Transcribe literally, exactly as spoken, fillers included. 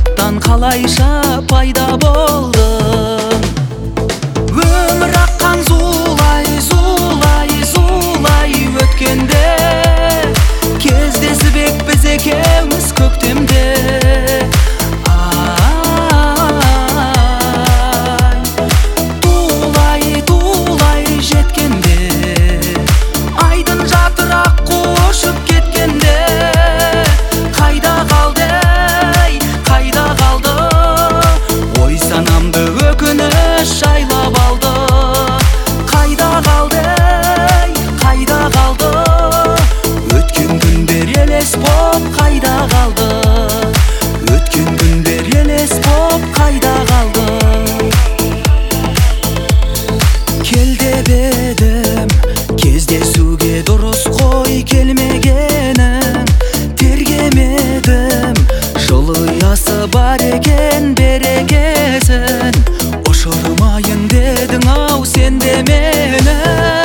Кайттан қалайша пайда болдың? Өмір аққан зулай, зулай, зулай өткенде, кездесіп ек біз екеуміз көктемде. Шайлап алды, қайда қалды, қайда қалды? Өткен күндер елес боп қайда қалды? Өткен күндер елес боп қайда қалды? Кел деп едім, кездесуге дұрыс қой келмегенің. Тергемедім, жыл ұясы бар екен берекесін. Ұшырмайын дедің ау сен де мені.